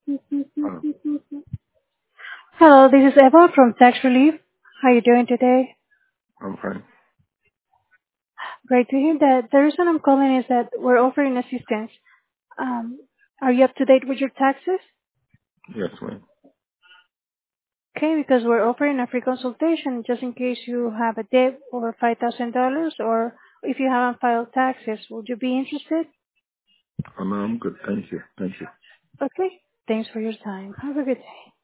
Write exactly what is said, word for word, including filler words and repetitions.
Oh, Hello, this is Eva from Tax Relief. How are you doing today? I'm fine. Great to hear that. The reason I'm calling is that we're offering assistance. Um, are you up to date with your taxes? Yes, ma'am. Okay, because we're offering a free consultation just in case you have a debt over five thousand dollars or if you haven't filed taxes. Would you be interested? Oh, no, I'm good. Thank you. Thank you. Okay. Thanks for your time. Have a good day.